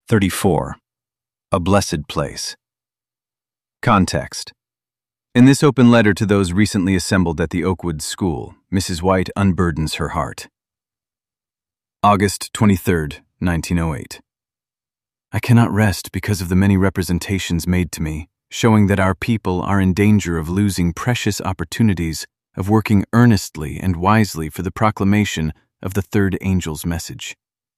34. A Blessed Place. Context. In this open letter to those recently assembled at the Oakwood School, Mrs. White unburdens her heart. August 23, 1908. I cannot rest because of the many representations made to me, showing that our people are in danger of losing precious opportunities of working earnestly and wisely for the proclamation of the third angel's message.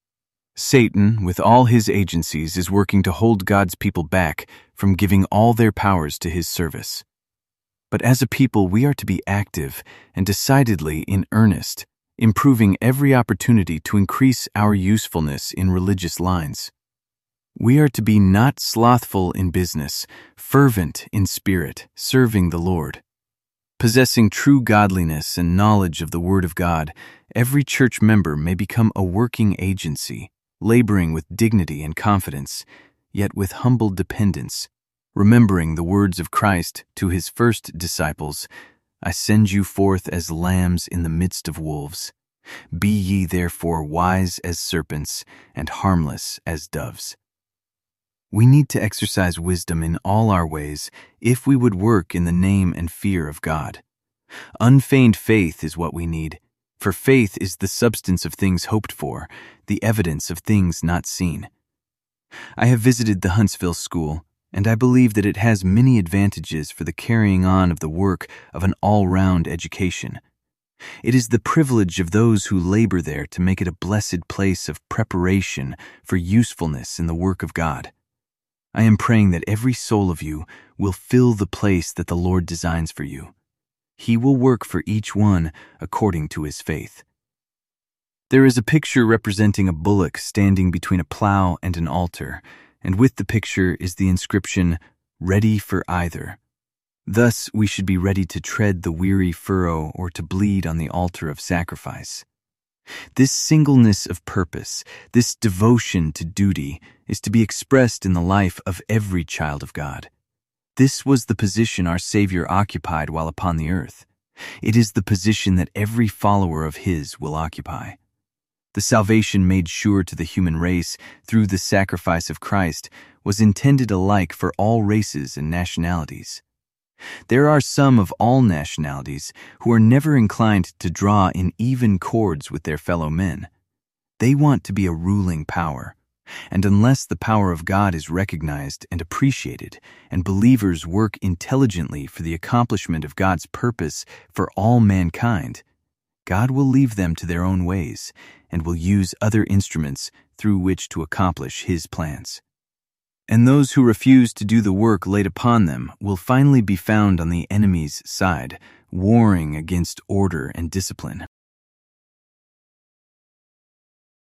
Satan, with all his agencies, is working to hold God's people back from giving all their powers to his service. But as a people, we are to be active and decidedly in earnest, improving every opportunity to increase our usefulness in religious lines. We are to be not slothful in business, fervent in spirit, serving the Lord. Possessing true godliness and knowledge of the Word of God, every church member may become a working agency, laboring with dignity and confidence, yet with humble dependence, remembering the words of Christ to his first disciples, I send you forth as lambs in the midst of wolves. Be ye therefore wise as serpents and harmless as doves. We need to exercise wisdom in all our ways if we would work in the name and fear of God. Unfeigned faith is what we need, for faith is the substance of things hoped for, the evidence of things not seen. I have visited the Huntsville School, and I believe that it has many advantages for the carrying on of the work of an all-round education. It is the privilege of those who labor there to make it a blessed place of preparation for usefulness in the work of God. I am praying that every soul of you will fill the place that the Lord designs for you. He will work for each one according to his faith. There is a picture representing a bullock standing between a plow and an altar, and with the picture is the inscription, "Ready for either." Thus, we should be ready to tread the weary furrow or to bleed on the altar of sacrifice. This singleness of purpose, this devotion to duty, is to be expressed in the life of every child of God. This was the position our Savior occupied while upon the earth. It is the position that every follower of his will occupy. The salvation made sure to the human race through the sacrifice of Christ was intended alike for all races and nationalities. There are some of all nationalities who are never inclined to draw in even chords with their fellow men. They want to be a ruling power, and unless the power of God is recognized and appreciated, and believers work intelligently for the accomplishment of God's purpose for all mankind, God will leave them to their own ways and will use other instruments through which to accomplish his plans. And those who refuse to do the work laid upon them will finally be found on the enemy's side, warring against order and discipline.